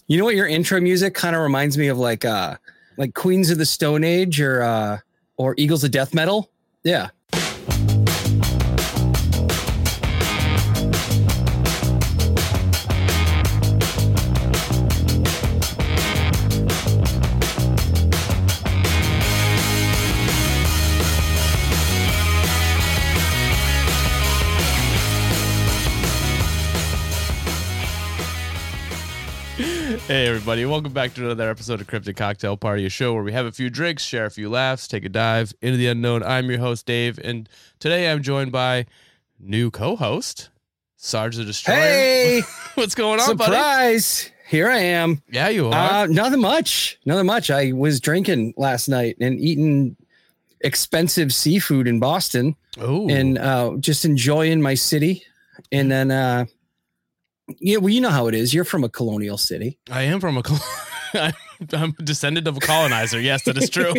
You know what your intro music kind of reminds me of, like Queens of the Stone Age or Eagles of Death Metal. Yeah. Hey everybody, welcome back to another episode of Cryptic Cocktail Party, a show where we have a few drinks, share a few laughs, take a dive into the unknown. I'm your host, Dave, and today I'm joined by new co-host, Sarge the Destroyer. Hey! What's going on, Surprise! buddy? Here I am. Yeah, you are. Nothing much. I was drinking last night and eating expensive seafood in Boston. Oh. And just enjoying my city. And then... yeah, well, you know how it is. You're from a colonial city. I am from I'm a descendant of a colonizer. Yes, that is true.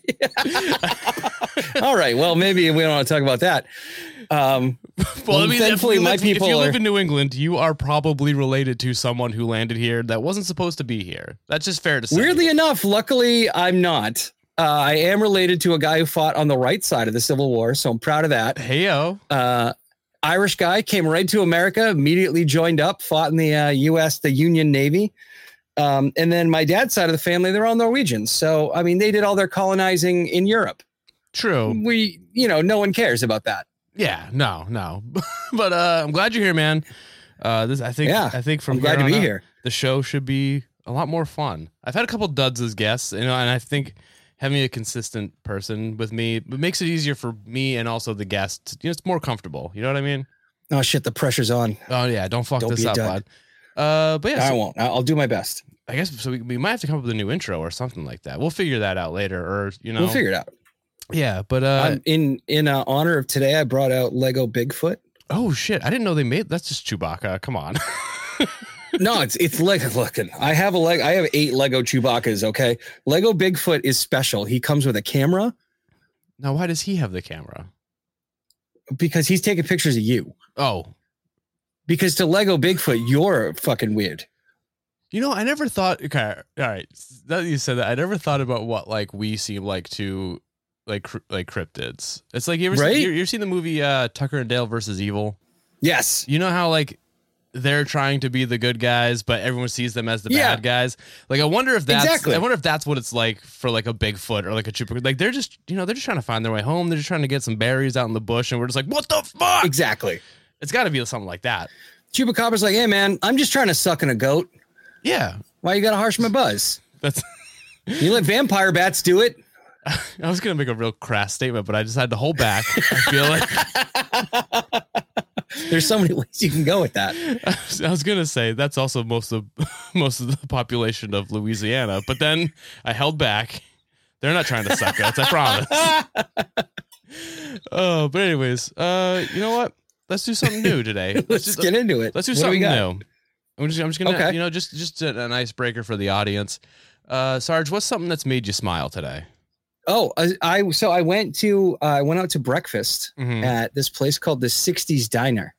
All right. Well, maybe we don't want to talk about that. Well, I mean, thankfully, my people if you live in New England, you are probably related to someone who landed here that wasn't supposed to be here. That's just fair to say. Weirdly enough, luckily, I'm not. I am related to a guy who fought on the right side of the Civil War, so I'm proud of that. Hey-o. Irish guy, came right to America, immediately joined up, fought in the U.S., the Union Navy. And then my dad's side of the family, they're all Norwegians. So, I mean, they did all their colonizing in Europe. True. No one cares about that. Yeah, no. But I'm glad you're here, man. I think from I'm glad to be here. The show should be a lot more fun. I've had a couple duds as guests, and I think having a consistent person with me, it makes it easier for me and also the guests. It's more comfortable. You know what I mean? Oh shit, the pressure's on. Oh yeah, don't fuck this up, bud. But yeah, I won't. I'll do my best. I guess so. We might have to come up with a new intro or something like that. We'll figure that out later, or we'll figure it out. Yeah, but in honor of today, I brought out Lego Bigfoot. Oh shit, I didn't know they made. That's just Chewbacca. Come on. No, it's Lego looking. I have 8 Lego Chewbaccas. Okay, Lego Bigfoot is special. He comes with a camera. Now, why does he have the camera? Because he's taking pictures of you. Oh, because to Lego Bigfoot, you're fucking weird. I never thought. Okay, all right. That you said that, I never thought about what we seem like to like cryptids. It's like you ever seen the movie Tucker and Dale versus Evil? Yes. You know how they're trying to be the good guys, but everyone sees them as the bad guys. I wonder if that's what it's like for a Bigfoot or a Chupacabra. They're just trying to find their way home. They're just trying to get some berries out in the bush, and we're just like, what the fuck? Exactly. It's got to be something like that. Chupacabra's like, hey man, I'm just trying to suck in a goat. Yeah. Why you gotta harsh my buzz? That's you let vampire bats do it. I was gonna make a real crass statement, but I just had to hold back. I feel like there's so many ways you can go with that. I was gonna say that's also most of the population of Louisiana, but then I held back. They're not trying to suck us, I promise. Oh, but anyways, you know what? Let's do something new today. Let's get into it. Let's do something new. I'm just gonna, just an icebreaker for the audience. Sarge, what's something that's made you smile today? Oh, I went out to breakfast at this place called the 60s Diner.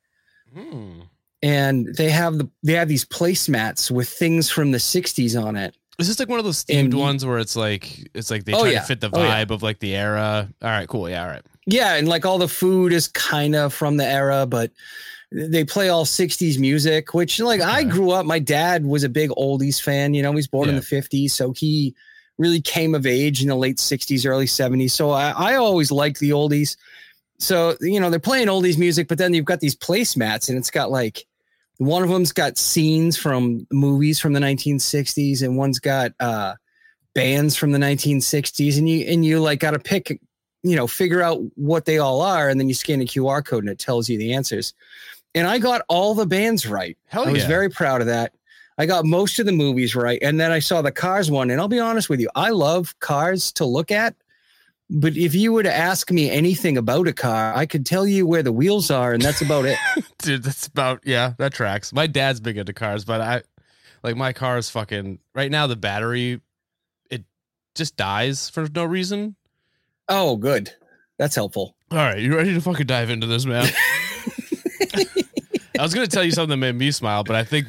And they have these placemats with things from the 60s on it. Is this one of those themed ones where it's like they try to fit the vibe of the era? All right, cool. Yeah, all right. Yeah, and all the food is kind of from the era, but they play all 60s music, which I grew up, my dad was a big oldies fan, he's born in the 50s, so he really came of age in the late 60s, early 70s. So I always liked the oldies. So, they're playing oldies music, but then you've got these placemats and it's got one of them's got scenes from movies from the 1960s and one's got bands from the 1960s. And you got to pick, figure out what they all are. And then you scan a QR code and it tells you the answers. And I got all the bands right. I was very proud of that. I got most of the movies right. And then I saw the Cars one. And I'll be honest with you, I love cars to look at. But if you were to ask me anything about a car, I could tell you where the wheels are. And that's about it. Dude, that tracks. My dad's big into cars, but my car is fucking right now. The battery, it just dies for no reason. Oh, good. That's helpful. All right. You ready to fucking dive into this, man? I was going to tell you something that made me smile, but I think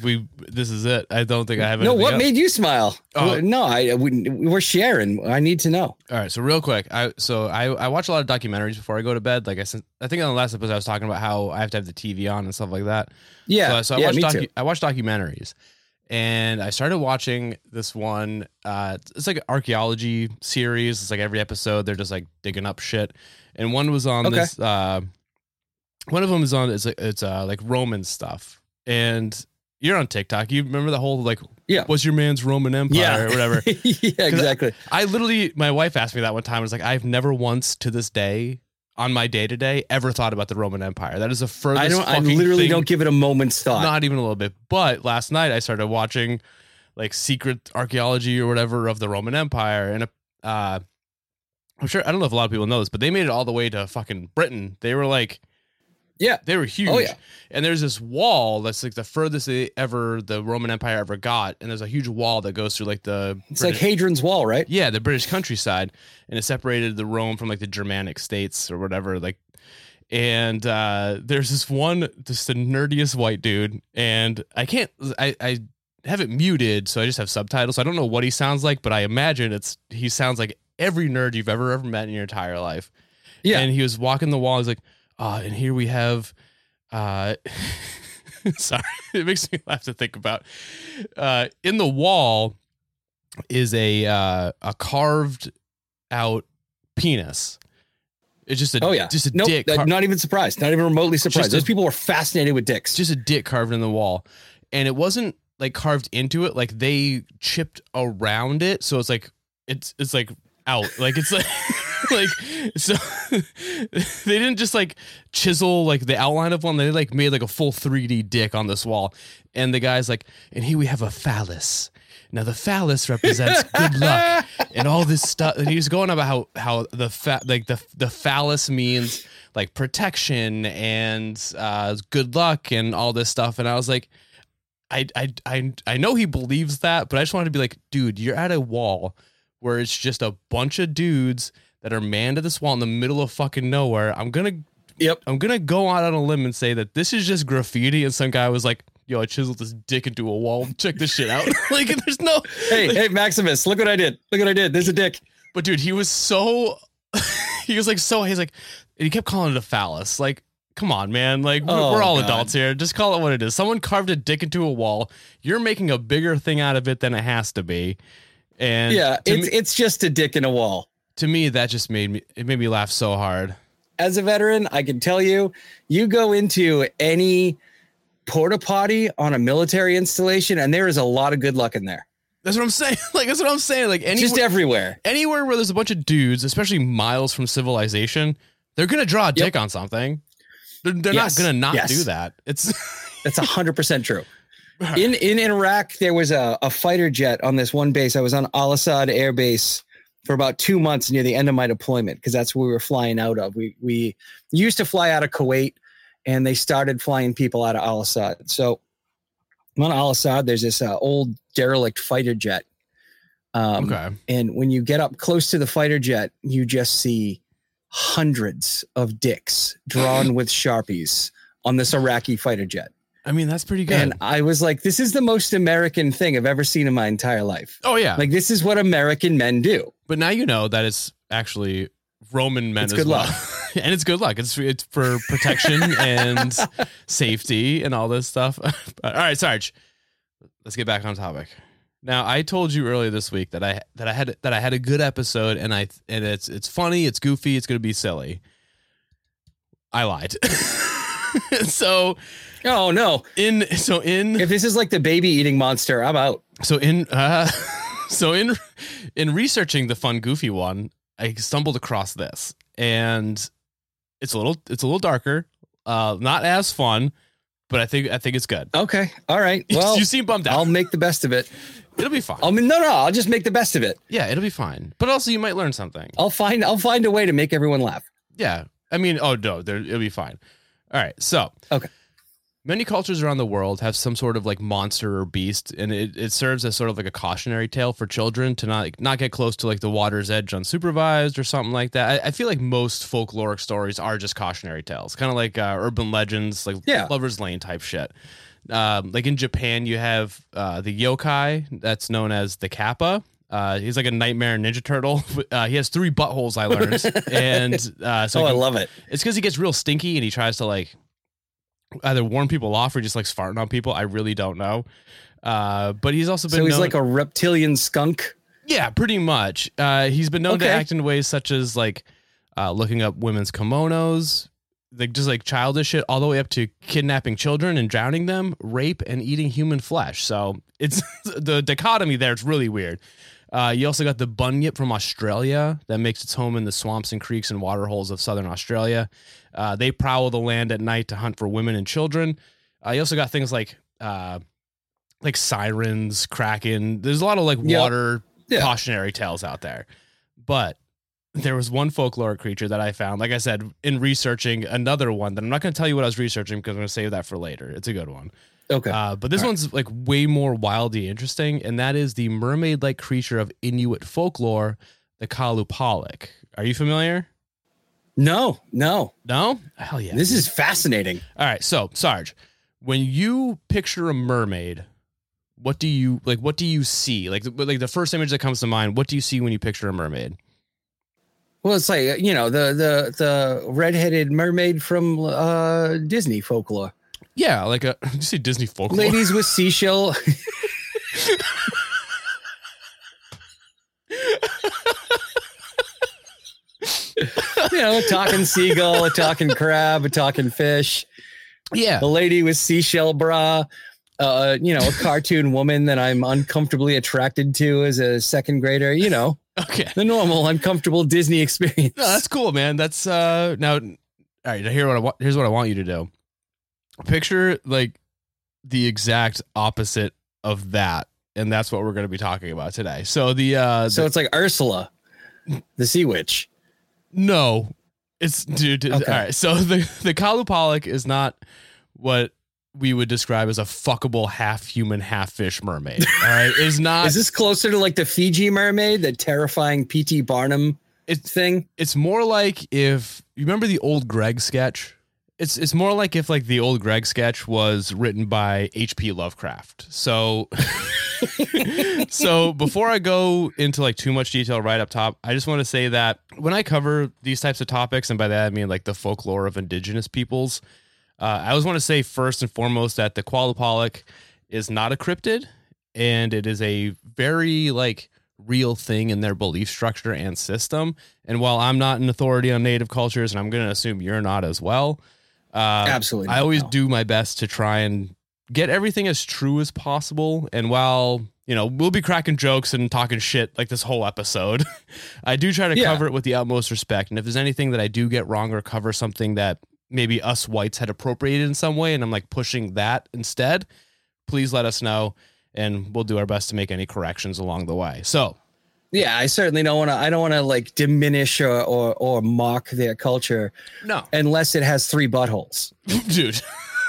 this is it. I don't think I have No, anything what else. made you smile? Oh. No, we're sharing. I need to know. All right, so real quick, I watch a lot of documentaries before I go to bed. Like I think on the last episode I was talking about how I have to have the TV on and stuff like that. Yeah, so me too. I watch documentaries, and I started watching this one. It's like an archaeology series. It's like every episode they're just like digging up shit, and one was on this. One of them is on it's like Roman stuff, and you're on TikTok. You remember the whole like, what's your man's Roman Empire or whatever? Yeah, exactly. I literally, my wife asked me that one time. I was like, I've never once to this day on my day to day ever thought about the Roman Empire. That is the furthest. I literally don't give it a moment's thought. Not even a little bit. But last night I started watching like secret archaeology or whatever of the Roman Empire, and I'm sure, I don't know if a lot of people know this, but they made it all the way to fucking Britain. They were like. Yeah, they were huge. Oh, yeah. And there's this wall that's like the furthest the Roman Empire ever got. And there's a huge wall that goes through like it's like Hadrian's Wall, right? Yeah, the British countryside, and it separated the Rome from like the Germanic states or whatever. Like, and there's this one, just the nerdiest white dude, and I have it muted, so I just have subtitles. So I don't know what he sounds like, but I imagine he sounds like every nerd you've ever met in your entire life. Yeah, and he was walking the wall. He's like. And here we have, sorry, it makes me laugh to think about. In the wall is a carved out penis. It's just a dick. Not even surprised. Not even remotely surprised. Those people were fascinated with dicks. Just a dick carved in the wall, and it wasn't like carved into it. Like they chipped around it, so it's like it's like out. Like it's like. Like, so they didn't just like chisel like the outline of one. They like made like a full 3D dick on this wall. And the guy's like, and here we have a phallus. Now the phallus represents good luck and all this stuff. And he's going about how the phallus means like protection and good luck and all this stuff. And I was like, I know he believes that, but I just wanted to be like, dude, you're at a wall where it's just a bunch of dudes that are manned at this wall in the middle of fucking nowhere. I'm gonna go out on a limb and say that this is just graffiti, and some guy was like, yo, I chiseled this dick into a wall. Check this shit out. Like, there's no hey Maximus, look what I did. There's a dick. But dude, he was so he's like, and he kept calling it a phallus. Like, come on, man. Like, we're all adults here. Just call it what it is. Someone carved a dick into a wall. You're making a bigger thing out of it than it has to be. And it's just a dick in a wall. To me, that just made me laugh so hard. As a veteran, I can tell you go into any porta potty on a military installation, and there is a lot of good luck in there. That's what I'm saying. Like, that's what I'm saying. Like, just everywhere where there's a bunch of dudes, especially miles from civilization, they're gonna draw a dick on something. They're not gonna do that. That's 100% true. In Iraq, there was a fighter jet on this one base. I was on Al Asad Air Base for about 2 months near the end of my deployment, because that's where we were flying out of. We used to fly out of Kuwait, and they started flying people out of Al Asad. So on Al Asad, there's this old derelict fighter jet. And when you get up close to the fighter jet, you just see hundreds of dicks drawn with Sharpies on this Iraqi fighter jet. I mean, that's pretty good. And I was like, this is the most American thing I've ever seen in my entire life. Oh, yeah. Like, this is what American men do. But now you know that it's actually Roman men as well. Luck. And it's good luck. It's for protection and safety and all this stuff. All right, Sarge, let's get back on topic. Now, I told you earlier this week that I had a good episode, and it's funny, it's goofy, it's going to be silly. I lied. So, oh no. If this is like the baby eating monster, I'm out. So in researching the fun goofy one, I stumbled across this, and it's a little darker, not as fun, but I think it's good. Okay. All right. Well, you seem bummed out. I'll make the best of it. It'll be fine. I mean, no, I'll just make the best of it. Yeah, it'll be fine. But also, you might learn something. I'll find a way to make everyone laugh. Yeah. I mean, it'll be fine. All right. So, okay. Many cultures around the world have some sort of like monster or beast, and it serves as sort of like a cautionary tale for children to not get close to like the water's edge unsupervised or something like that. I feel like most folkloric stories are just cautionary tales, kind of like urban legends, like Lover's Lane type shit. Like in Japan, you have the yokai that's known as the Kappa. He's like a nightmare ninja turtle. He has 3 buttholes, I learned. And so I love it. It's because he gets real stinky and he tries to like either warn people off or just likes farting on people. I really don't know. But he's also been so he's like a reptilian skunk. Yeah, pretty much. He's been known to act in ways such as like looking up women's kimonos, like just like childish shit, all the way up to kidnapping children and drowning them, rape, and eating human flesh. So it's the dichotomy there. It's really weird. You also got the bunyip from Australia that makes its home in the swamps and creeks and water holes of southern Australia. They prowl the land at night to hunt for women and children. You also got things like sirens, kraken. There's a lot of like water cautionary tales out there. But there was one folklore creature that I found, like I said, in researching another one that I'm not going to tell you what I was researching because I'm going to save that for later. It's a good one. Okay. But this one's like way more wildly interesting, and that is the mermaid-like creature of Inuit folklore, the Kalupalik. Are you familiar? No. Hell yeah. This is fascinating. All right. So, Sarge, when you picture a mermaid, what do you see? Like the first image that comes to mind, what do you see when you picture a mermaid? Well, it's like, the redheaded mermaid from Disney folklore. Yeah, like did you see Disney folklore? Ladies with seashell. A talking seagull, a talking crab, a talking fish. Yeah. A lady with seashell bra. A cartoon woman that I'm uncomfortably attracted to as a second grader, Okay. The normal uncomfortable Disney experience. No, that's cool, man. That's now all right, here's what I want you to do. Picture like the exact opposite of that, and that's what we're going to be talking about today. So it's like Ursula, the sea witch. No, it's dude. Okay. All right, so the Kalupalik is not what we would describe as a fuckable half human, half fish mermaid. All right, is not. Is this closer to like the Fiji mermaid, the terrifying P.T. Barnum thing? It's more like if you remember the old Greg sketch. It's more like if like the old Greg sketch was written by H.P. Lovecraft. So before I go into like too much detail right up top, I just want to say that when I cover these types of topics, and by that I mean like the folklore of indigenous peoples, I always want to say first and foremost that the Kalupalik is not a cryptid, and it is a very like real thing in their belief structure and system. And while I'm not an authority on native cultures, and I'm going to assume you're not as well, absolutely, I always do my best to try and get everything as true as possible. And while we'll be cracking jokes and talking shit like this whole episode, I do try to cover it with the utmost respect. And if there's anything that I do get wrong or cover something that maybe us whites had appropriated in some way, and I'm like pushing that instead, please let us know, and we'll do our best to make any corrections along the way. So, yeah, I certainly don't want to like diminish or mock their culture. No, unless it has 3 buttholes, dude.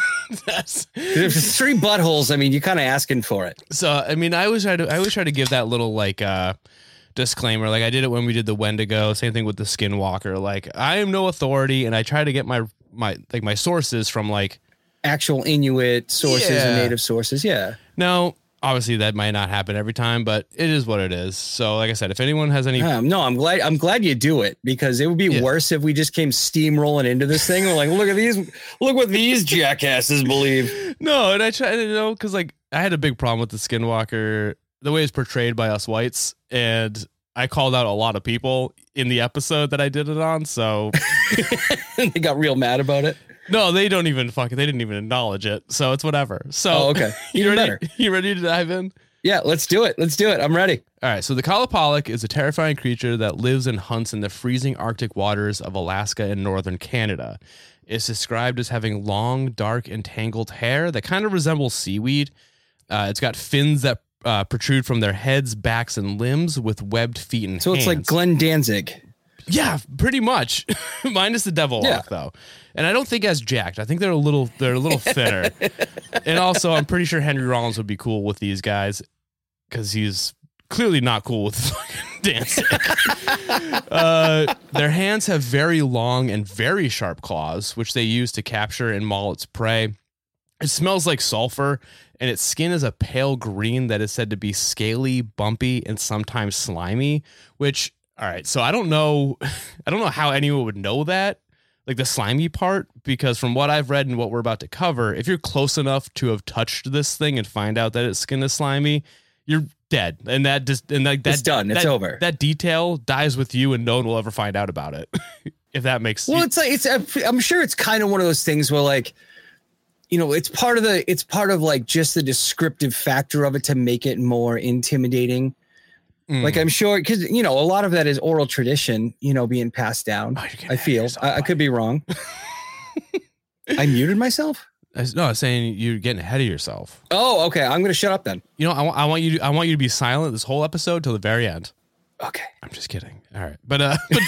If it's 3 buttholes, I mean, you're kind of asking for it. So, I mean, I always try to give that little like disclaimer. Like I did it when we did the Wendigo. Same thing with the Skinwalker. Like I am no authority, and I try to get my sources from like actual Inuit sources and native sources. Yeah. Now, obviously, that might not happen every time, but it is what it is. So, like I said, if anyone has any, no, I'm glad you do it, because it would be worse if we just came steamrolling into this thing. We're like, look what these jackasses believe. No, and I try to because like I had a big problem with the Skinwalker, the way it's portrayed by us whites, and I called out a lot of people in the episode that I did it on. So they got real mad about it. No, they didn't even acknowledge it. So it's whatever. So okay. Even better. You ready to dive in? Yeah, let's do it. I'm ready. All right. So the Kalupalik is a terrifying creature that lives and hunts in the freezing Arctic waters of Alaska and northern Canada. It's described as having long, dark, and tangled hair that kind of resembles seaweed. It's got fins that protrude from their heads, backs, and limbs with webbed feet and hands. So it's like Glenn Danzig. Yeah, pretty much. Minus the devil walk, though. And I don't think as jacked. I think they're a little thinner. And also, I'm pretty sure Henry Rollins would be cool with these guys, because he's clearly not cool with fucking dancing. Their hands have very long and very sharp claws, which they use to capture and maul its prey. It smells like sulfur, and its skin is a pale green that is said to be scaly, bumpy, and sometimes slimy, which, all right, so I don't know how anyone would know that, like the slimy part, because from what I've read and what we're about to cover, if you're close enough to have touched this thing and find out that its skin is slimy, you're dead. And that just, and like it's done. It's over. That detail dies with you and no one will ever find out about it. If that makes sense. Well, I'm sure it's kind of one of those things where, like, you know, it's part of like just the descriptive factor of it to make it more intimidating. Like, I'm sure, because, you know, a lot of that is oral tradition, you know, being passed down. I feel I could be wrong. I muted myself. I was saying you're getting ahead of yourself. Oh, okay. I'm going to shut up then. You know, I want you to be silent this whole episode till the very end. Okay. I'm just kidding. All right. But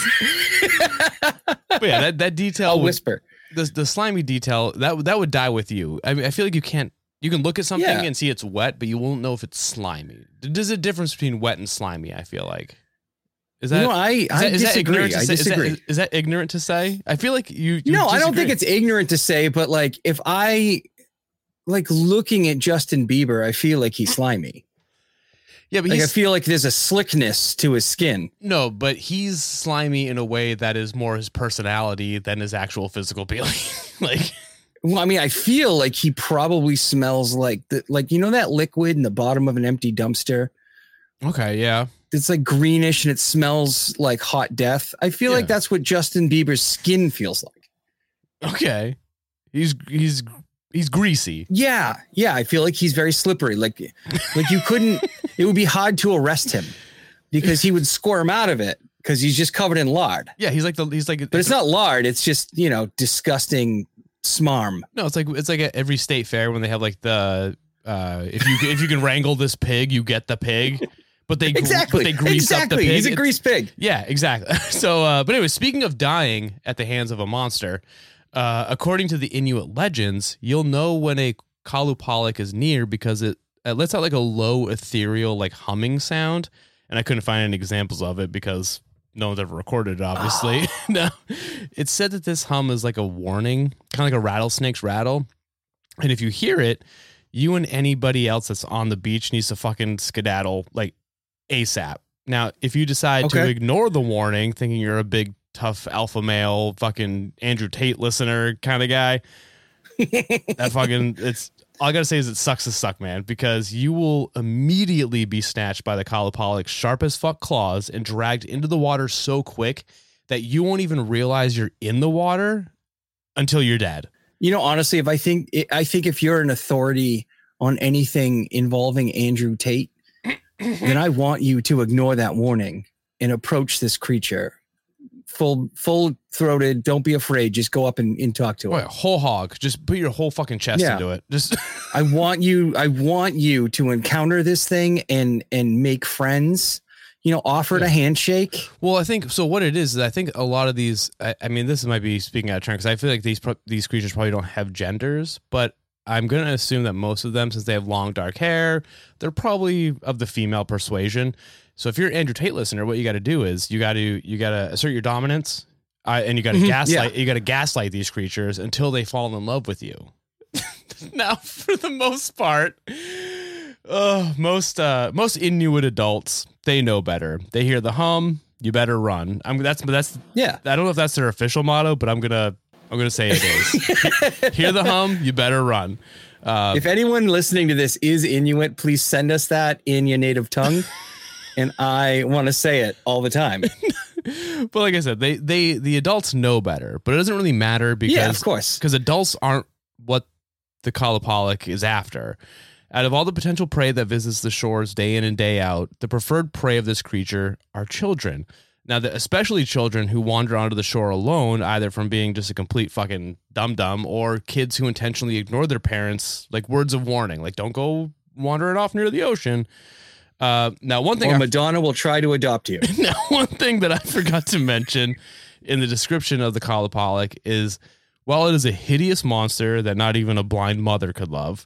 yeah, that detail. I'll whisper. The slimy detail, that would die with you. I mean, I feel like you can look at something and see it's wet, but you won't know if it's slimy. There's a difference between wet and slimy, I feel like. Is that, I disagree. I disagree. Is that ignorant to say? I feel like you no, disagree. I don't think it's ignorant to say, but like, if I like looking at Justin Bieber, I feel like he's slimy. Yeah, but like, I feel like there's a slickness to his skin. No, but he's slimy in a way that is more his personality than his actual physical being. Like, well, I mean, I feel like he probably smells like you know, that liquid in the bottom of an empty dumpster. Okay, yeah. It's like greenish and it smells like hot death. I feel like that's what Justin Bieber's skin feels like. Okay. He's greasy. Yeah. I feel like he's very slippery. Like you couldn't, it would be hard to arrest him because he would squirm out of it because he's just covered in lard. Yeah. He's like, but it's not lard. It's just, you know, disgusting smarm. No, it's like at every state fair when they have like the, if you can wrangle this pig, you get the pig. But they grease up the pig. He's a grease pig. Yeah, exactly. So, but anyway, speaking of dying at the hands of a monster, according to the Inuit legends, you'll know when a Kalupalik is near because it lets out like a low ethereal like humming sound. And I couldn't find any examples of it because no one's ever recorded it, obviously. No, it's said that this hum is like a warning, kind of like a rattlesnake's rattle. And if you hear it, you and anybody else that's on the beach needs to fucking skedaddle like ASAP. Now, if you decide to ignore the warning, thinking you're a big, tough alpha male, fucking Andrew Tate listener kind of guy, that fucking, it's all I gotta say is it sucks to suck, man, because you will immediately be snatched by the Kalapalik's sharp as fuck claws and dragged into the water so quick that you won't even realize you're in the water until you're dead. You know, honestly, I think if you're an authority on anything involving Andrew Tate, then I want you to ignore that warning and approach this creature full throated. Don't be afraid. Just go up and talk to it. Whole hog. Just put your whole fucking chest into it. Just I want you to encounter this thing and make friends. You know, offer it a handshake. Well, I think so. What it is I think a lot of these. I mean, this might be speaking out of turn because I feel like these creatures probably don't have genders, but I'm going to assume that most of them, since they have long dark hair, they're probably of the female persuasion. So if you're an Andrew Tate listener, what you got to do is you got to assert your dominance, and you got to gaslight. You got to gaslight these creatures until they fall in love with you. Now, for the most part, most Inuit adults, they know better. They hear the hum, you better run. That's yeah. I don't know if that's their official motto, but I'm gonna say it is. Hear the hum, you better run. If anyone listening to this is Inuit, please send us that in your native tongue. And I want to say it all the time. But like I said, the adults know better, but it doesn't really matter because, of course, because adults aren't what the Kalupalik is after. Out of all the potential prey that visits the shores day in and day out, the preferred prey of this creature are children. Now, especially children who wander onto the shore alone, either from being just a complete fucking dum-dum or kids who intentionally ignore their parents, like words of warning, like don't go wandering off near the ocean. Now, one thing, Madonna will try to adopt you. Now, one thing that I forgot to mention in the description of the Kalupalik is, while it is a hideous monster that not even a blind mother could love,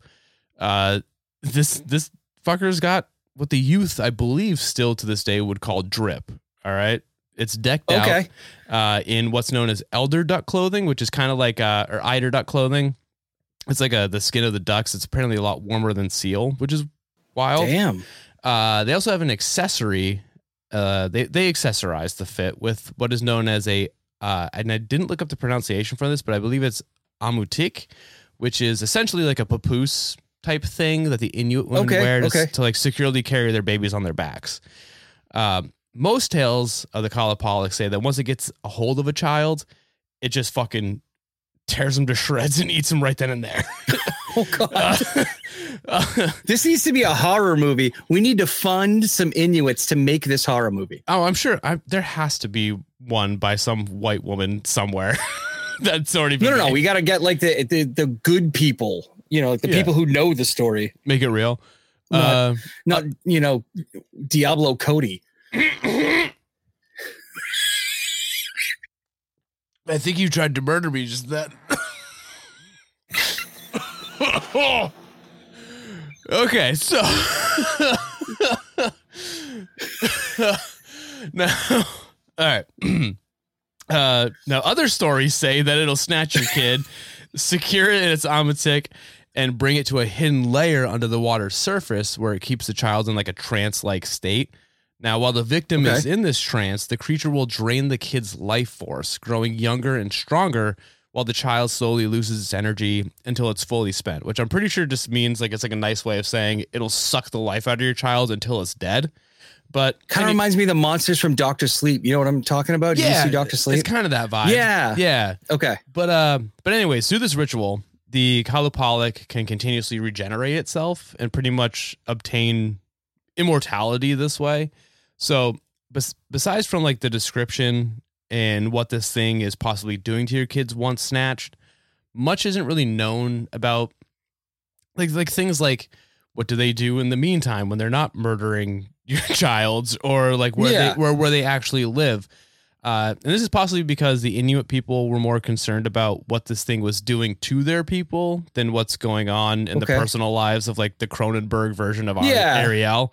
this fucker's got what the youth, I believe, still to this day would call drip. All right. It's decked out in what's known as elder duck clothing, which is kind of like or eider duck clothing. It's like the skin of the ducks. It's apparently a lot warmer than seal, which is wild. Damn. They also have an accessory. They accessorize the fit with what is known as and I didn't look up the pronunciation for this, but I believe it's amutik, which is essentially like a papoose type thing that the Inuit women wear to like securely carry their babies on their backs. Most tales of the Kalapalik say that once it gets a hold of a child, it just fucking tears them to shreds and eats them right then and there. Oh, God. This needs to be a horror movie. We need to fund some Inuits to make this horror movie. Oh, I'm sure there has to be one by some white woman somewhere. That's already been No. We got to get like the good people, like the people who know the story. Make it real. Not Diablo Cody. I think you tried to murder me just then. Okay, so now, all right. Now other stories say that it'll snatch your kid, secure it in its amutik, and bring it to a hidden layer under the water's surface where it keeps the child in like a trance-like state. Now, while the victim is in this trance, the creature will drain the kid's life force, growing younger and stronger while the child slowly loses its energy until it's fully spent, which I'm pretty sure just means like it's like a nice way of saying it'll suck the life out of your child until it's dead. But kind of reminds me of the monsters from Dr. Sleep. You know what I'm talking about? Did you see Dr. Sleep? It's kind of that vibe. Yeah. Okay. But anyways, through this ritual, the Kalapalik can continuously regenerate itself and pretty much obtain immortality this way. So besides from like the description and what this thing is possibly doing to your kids once snatched, much isn't really known about like things like what do they do in the meantime when they're not murdering your childs, or like where they actually live. And this is possibly because the Inuit people were more concerned about what this thing was doing to their people than what's going on in the personal lives of like the Cronenberg version of Ariel.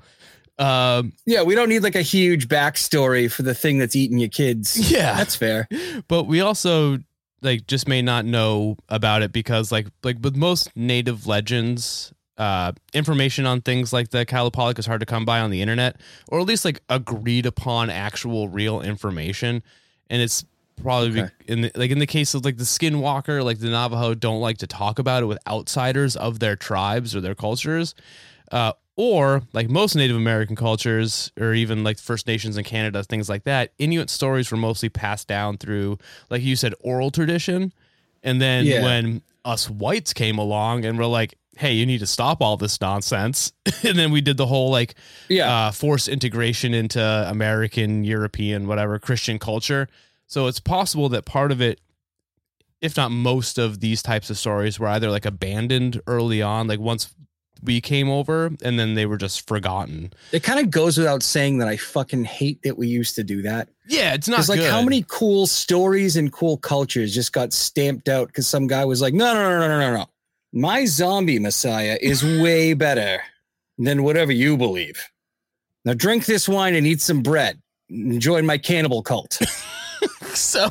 We don't need like a huge backstory for the thing that's eating your kids. Yeah, that's fair. But we also like just may not know about it because like with most native legends, information on things like the Kalapalik is hard to come by on the internet, or at least like agreed upon actual real information. And it's probably in the case of like the Skinwalker, like the Navajo don't like to talk about it with outsiders of their tribes or their cultures. Or like most Native American cultures, or even like First Nations in Canada, things like that, Inuit stories were mostly passed down through, like you said, oral tradition. And then when us whites came along and were like, hey, you need to stop all this nonsense. And then we did the whole like forced integration into American, European, whatever, Christian culture. So it's possible that part of it, if not most of these types of stories, were either like abandoned early on, like once we came over, and then they were just forgotten. It kind of goes without saying that I fucking hate that we used to do that. Yeah, it's not like good. How many cool stories and cool cultures just got stamped out because some guy was like, no. My zombie messiah is way better than whatever you believe. Now drink this wine and eat some bread. Join my cannibal cult. So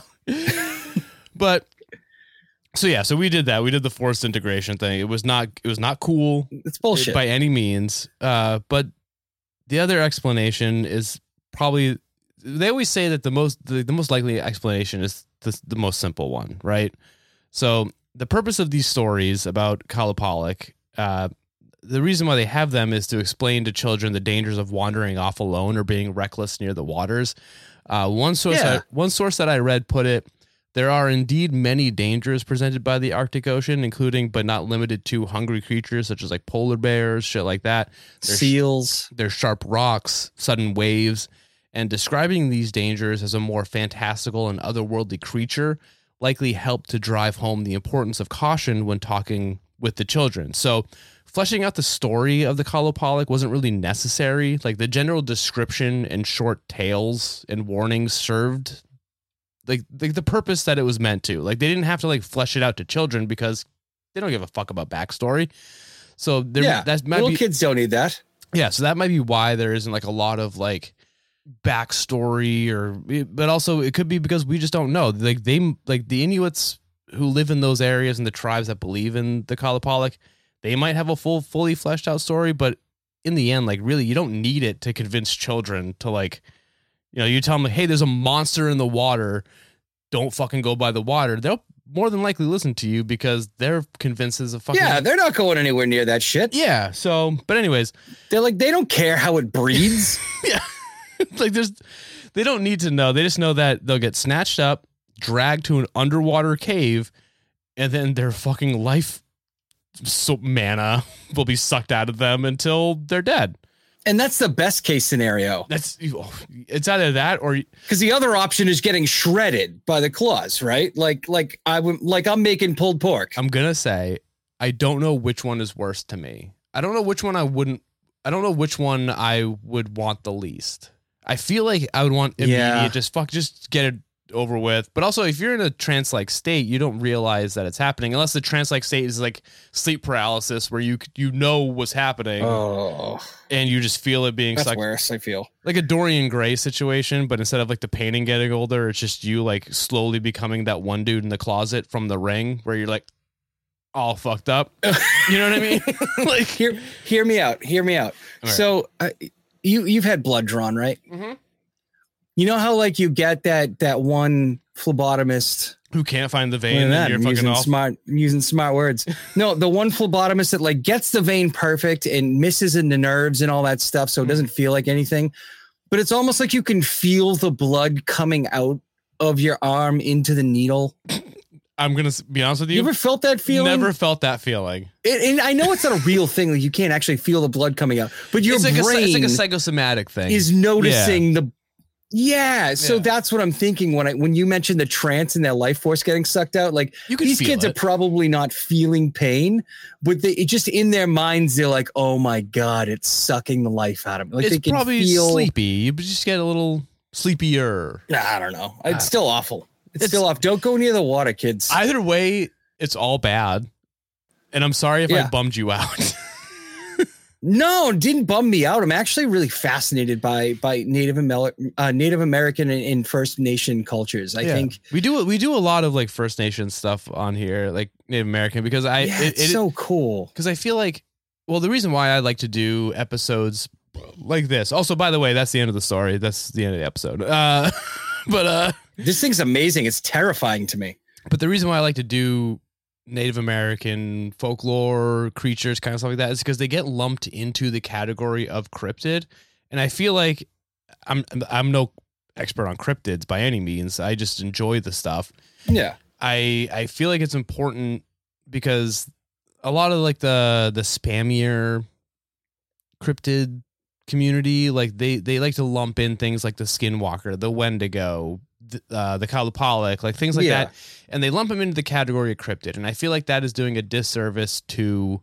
we did that. We did the forced integration thing. It was not cool. It's bullshit by any means. But the other explanation is probably, they always say that the most likely explanation is the most simple one, right? So the purpose of these stories about Kalapalik, the reason why they have them is to explain to children the dangers of wandering off alone or being reckless near the waters. One source that I read put it, there are indeed many dangers presented by the Arctic Ocean, including but not limited to hungry creatures such as like polar bears, shit like that. Seals. There's sharp rocks, sudden waves, and describing these dangers as a more fantastical and otherworldly creature likely helped to drive home the importance of caution when talking with the children. So fleshing out the story of the Kalapalik wasn't really necessary. Like the general description and short tales and warnings served like the purpose that it was meant to. Like they didn't have to like flesh it out to children because they don't give a fuck about backstory. So little kids don't need that. Yeah, so that might be why there isn't like a lot of like backstory, but also it could be because we just don't know. Like the Inuits who live in those areas and the tribes that believe in the Kalapalik, they might have a fully fleshed out story, but in the end, like really, you don't need it to convince children to like, you tell them like, hey, there's a monster in the water. Don't fucking go by the water. They'll more than likely listen to you because they're convinced as a fucking. Yeah, they're not going anywhere near that shit. Yeah. So, but anyways, they're like, they don't care how it breathes. Yeah. Like they don't need to know. They just know that they'll get snatched up, dragged to an underwater cave, and then their fucking life mana will be sucked out of them until they're dead. And that's the best case scenario. It's either that or because the other option is getting shredded by the claws, right? I'm making pulled pork. I'm gonna say I don't know which one is worse to me. I don't know which one I would want the least. I feel like I would want immediate, just get it over with. But also, if you're in a trance-like state, you don't realize that it's happening unless the trance-like state is like sleep paralysis, where you know what's happening, and you just feel it being. That's sucked. worse. I feel like a Dorian Gray situation, but instead of like the painting getting older, it's just you like slowly becoming that one dude in the closet from The Ring, where you're like all fucked up. You know what I mean? Like, hear me out. Right. So you've had blood drawn, right? Mm-hmm. You know how like you get that one phlebotomist who can't find the vein, and you're fucking using smart words. No, the one phlebotomist that like gets the vein perfect and misses in the nerves and all that stuff, so it doesn't feel like anything. But it's almost like you can feel the blood coming out of your arm into the needle. I'm gonna be honest with you. You ever felt that feeling? Never felt that feeling. And I know it's not a real thing. Like you can't actually feel the blood coming out, but your brain it's like a psychosomatic thing. Is noticing the. Yeah, so that's what I'm thinking when you mentioned the trance and their life force getting sucked out. Like these kids are probably not feeling pain, but it just in their minds they're like, "Oh my god, it's sucking the life out of me." Like it's they can probably sleepy. You just get a little sleepier. I don't know. It's still awful. It's still off. Don't go near the water, kids. Either way, it's all bad. And I'm sorry if I bummed you out. No, it didn't bum me out. I'm actually really fascinated by Native American and First Nation cultures. I think we do a lot of like First Nation stuff on here, like Native American, because it's so cool. Because I feel like, well, the reason why I like to do episodes like this. Also, by the way, that's the end of the story. That's the end of the episode. But this thing's amazing. It's terrifying to me. But the reason why I like to do Native American folklore, creatures, kind of stuff like that, is because they get lumped into the category of cryptid. And I feel like I'm no expert on cryptids by any means. I just enjoy the stuff. Yeah. I feel like it's important because a lot of like the spammier cryptid community, like they like to lump in things like the Skinwalker, the Wendigo, the Kalapalik, like things like that, and they lump them into the category of cryptid. And I feel like that is doing a disservice to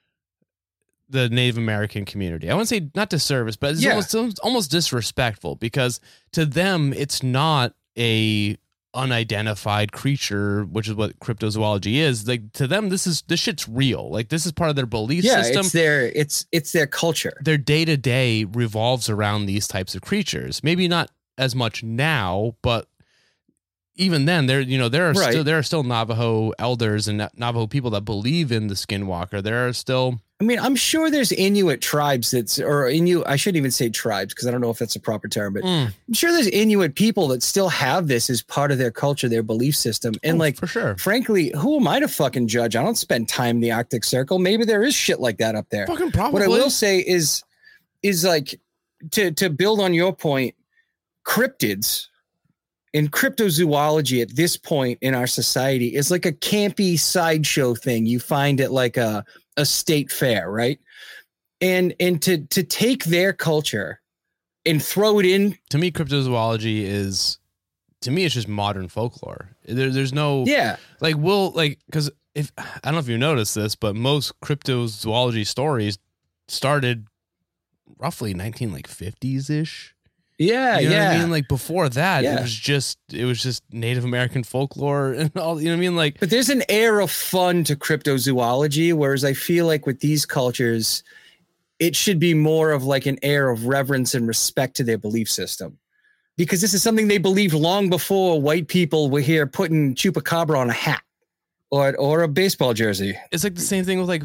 the Native American community. I wouldn't say not disservice, but it's almost disrespectful, because to them it's not a unidentified creature, which is what cryptozoology is. Like to them, this shit's real. Like this is part of their belief system. It's their culture. Their day-to-day revolves around these types of creatures. Maybe not as much now, but even then there are still Navajo elders and Navajo people that believe in the Skinwalker. There are still, I mean, I'm sure there's Inuit tribes I shouldn't even say tribes because I don't know if that's a proper term, but I'm sure there's Inuit people that still have this as part of their culture, their belief system. And for sure, frankly, who am I to fucking judge? I don't spend time in the Arctic Circle. Maybe there is shit like that up there. Fucking probably. What I will say is like to build on your point, cryptids and cryptozoology at this point in our society is like a campy sideshow thing you find at like a state fair, right? And to take their culture and throw it in. To me, cryptozoology it's just modern folklore. There's no because if I don't know if you noticed this, but most cryptozoology stories started roughly 1950s ish. Yeah, you know what I mean? Like before that, it was just Native American folklore and all. You know what I mean? Like, but there's an air of fun to cryptozoology, whereas I feel like with these cultures, it should be more of like an air of reverence and respect to their belief system, because this is something they believed long before white people were here putting chupacabra on a hat. or a baseball jersey. It's like the same thing with like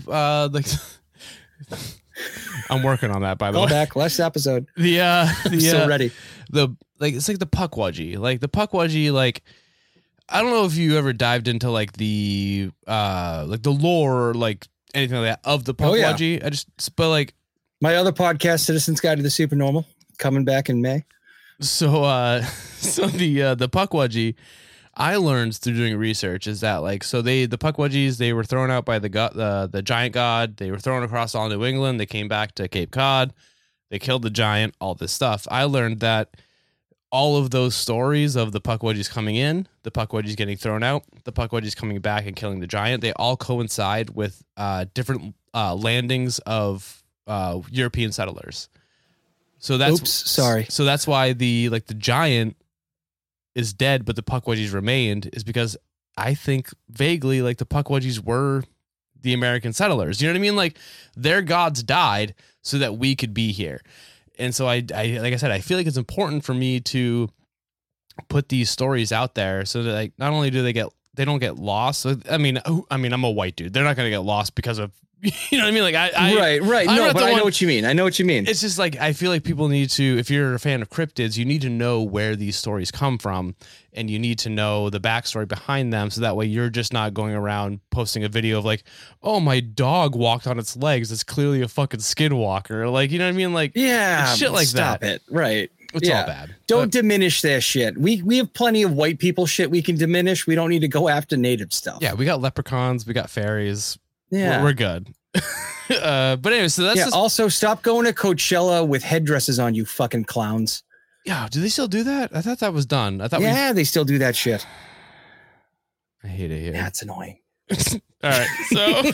I'm working on that, by the way. Back last episode. I'm so ready. It's like the Pukwudgie. Like the Pukwudgie, like I don't know if you ever dived into like the lore or like anything like that of the Pukwudgie. But like my other podcast, Citizens Guide to the Supernormal, coming back in May. So the Pukwudgie, I learned through doing research is that like the Pukwudgies, they were thrown out by the giant god. They were thrown across all New England. They came back to Cape Cod. They killed the giant. All this stuff. I learned that all of those stories of the Pukwudgies coming in, the Pukwudgies getting thrown out, the Pukwudgies coming back and killing the giant, they all coincide with different landings of European settlers. So that's So that's why the giant is dead, but the Pukwudgies remained, is because I think vaguely like the Pukwudgies were the American settlers. You know what I mean? Like their gods died so that we could be here. And so I like I said, I feel like it's important for me to put these stories out there so that like not only do they don't get lost. So, I mean, I'm a white dude. They're not going to get lost because of, you know what I mean? Like right. No, but I know what you mean. It's just like, I feel like people need to, if you're a fan of cryptids, you need to know where these stories come from and you need to know the backstory behind them. So that way you're just not going around posting a video of like, oh, my dog walked on its legs. It's clearly a fucking skinwalker. Like, you know what I mean? Like, yeah, shit like stop that. It. Right. It's all bad. Don't diminish their shit. We have plenty of white people shit we can diminish. We don't need to go after native stuff. Yeah, we got leprechauns, we got fairies. Yeah, we're good. But anyway, so that's also, stop going to Coachella with headdresses on, you fucking clowns. Yeah, do they still do that? I thought that was done. They still do that shit. I hate it here. That's annoying. All right, so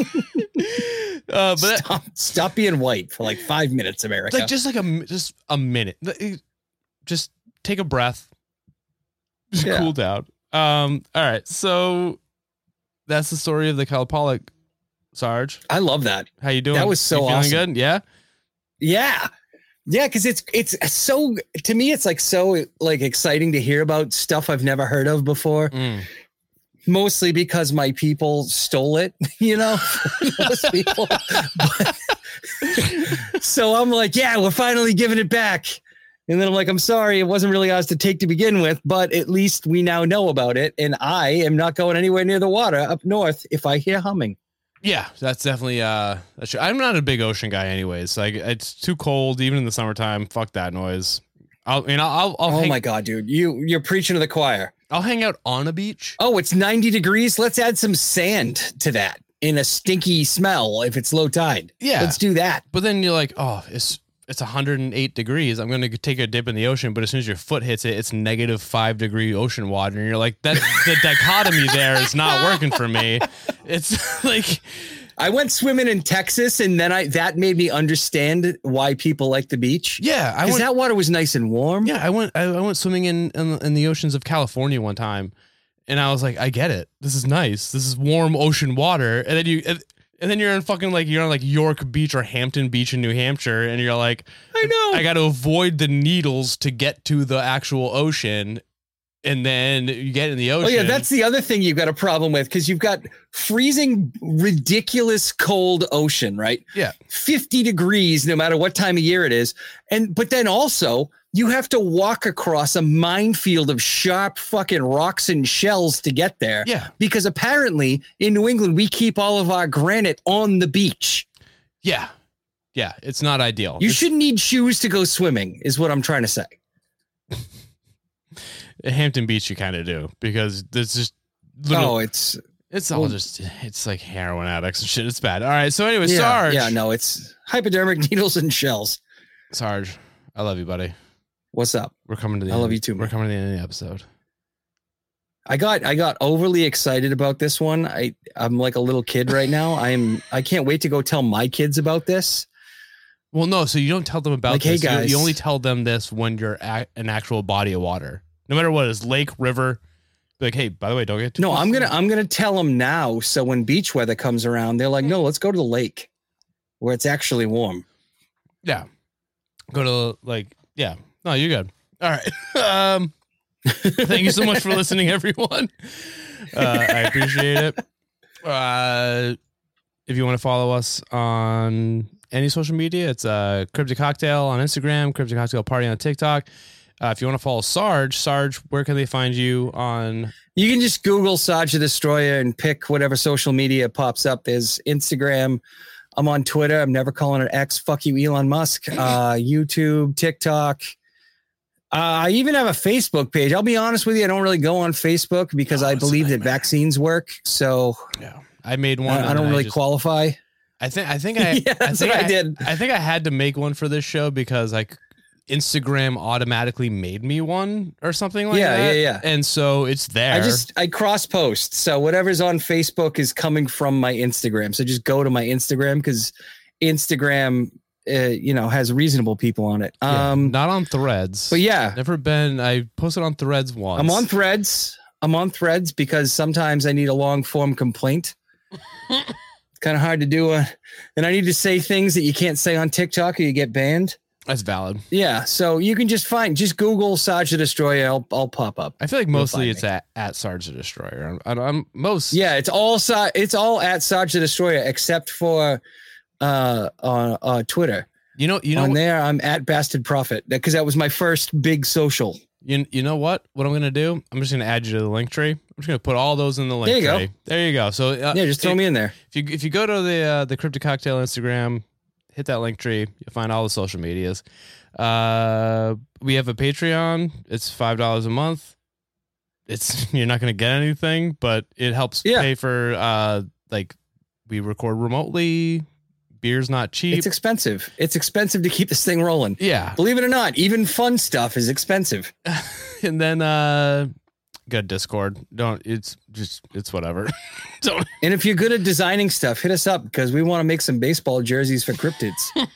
but stop being white for like 5 minutes, America. Like just a minute. Just take a breath. Just cool down. All right, so that's the story of the Cal Polyp, Sarge. I love that. How you doing? That was so awesome. Feeling good? Yeah. Yeah. Yeah, because it's so, to me, it's like so like exciting to hear about stuff I've never heard of before. Mostly because my people stole it, you know, most people. So I'm like, yeah, we're finally giving it back. And then I'm like, I'm sorry, it wasn't really ours to take to begin with, but at least we now know about it. And I am not going anywhere near the water up north if I hear humming. Yeah, that's definitely I'm not a big ocean guy anyways. Like it's too cold even in the summertime. Fuck that noise. I'll my God, dude. You're preaching to the choir. I'll hang out on a beach. Oh, it's 90 degrees. Let's add some sand to that in a stinky smell if it's low tide. Yeah. Let's do that. But then you're like, oh, it's 108 degrees. I'm going to take a dip in the ocean. But as soon as your foot hits it, it's -5 degree ocean water. And you're like, the dichotomy there is not working for me. It's like, I went swimming in Texas, and then that made me understand why people like the beach. Yeah, because that water was nice and warm. Yeah, I went swimming in the oceans of California one time, and I was like, I get it. This is nice. This is warm ocean water. And then you're in fucking you're on York Beach or Hampton Beach in New Hampshire, and you're like, I know, I got to avoid the needles to get to the actual ocean. And then you get in the ocean. Oh, yeah, that's the other thing you've got a problem with, because you've got freezing, ridiculous cold ocean, right? Yeah. 50 degrees no matter what time of year it is. But then also you have to walk across a minefield of sharp fucking rocks and shells to get there. Yeah. Because apparently in New England, we keep all of our granite on the beach. Yeah. Yeah. It's not ideal. You shouldn't need shoes to go swimming is what I'm trying to say. At Hampton Beach, you kind of do, because there's just it's like heroin addicts and shit. It's bad. All right. So anyway, Sarge. Yeah, no, it's hypodermic needles and shells. Sarge, I love you, buddy. What's up? We're coming to the I love you too, man. We're coming to the end of the episode. I got overly excited about this one. I'm like a little kid right now. I can't wait to go tell my kids about this. Well, no, so you don't tell them about this. Hey guys. You only tell them this when you're at an actual body of water. No matter what it is, lake, river. Be like, hey, by the way, don't get too close. I'm gonna tell them now. So when beach weather comes around, they're like, no, let's go to the lake where it's actually warm. Yeah. Go to No, you're good. All right. Thank you so much for listening, everyone. I appreciate it. If you want to follow us on any social media, it's Cryptic Cocktail on Instagram, Cryptic Cocktail Party on TikTok. If you want to follow Sarge, where can they find you on? You can just Google Sarge the Destroyer and pick whatever social media pops up. There's Instagram. I'm on Twitter. I'm never calling it X. Fuck you, Elon Musk. YouTube, TikTok. I even have a Facebook page. I'll be honest with you. I don't really go on Facebook because I believe that vaccines work. So yeah, I made one. I don't really qualify. I think I did. I think I had to make one for this show because like Instagram automatically made me one or something like that. Yeah. And so it's there. I cross post. So whatever's on Facebook is coming from my Instagram. So just go to my Instagram because Instagram, has reasonable people on it. Not on Threads. But yeah, I posted on Threads once. I'm on Threads because sometimes I need a long form complaint. It's kind of hard to do. And I need to say things that you can't say on TikTok or you get banned. That's valid. Yeah, so you can just Google Sarge the Destroyer. I'll pop up. I feel like mostly it's at Sarge the Destroyer. It's all at Sarge the Destroyer except for on Twitter. You know on there I'm at Bastard Prophet because that was my first big social. You know what I'm gonna do? I'm just gonna add you to the link tree. I'm just gonna put all those in the link tree. There you go. So just throw me in there. If you go to the Cryptic Cocktail Instagram, hit that link tree. You'll find all the social medias. We have a Patreon. It's $5 a month. You're not going to get anything, but it helps pay for we record remotely. Beer's not cheap. It's expensive. It's expensive to keep this thing rolling. Yeah. Believe it or not, even fun stuff is expensive. And then got Discord. It's whatever. And if you're good at designing stuff, hit us up because we want to make some baseball jerseys for cryptids.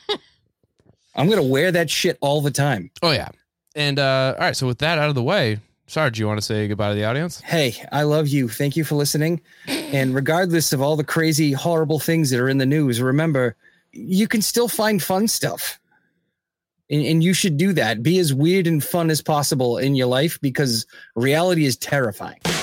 I'm going to wear that shit all the time. Oh yeah. And all right, so with that out of the way, Sarge, you want to say goodbye to the audience? Hey, I love you. Thank you for listening. And regardless of all the crazy, horrible things that are in the news, remember, you can still find fun stuff. And you should do that. Be as weird and fun as possible in your life because reality is terrifying.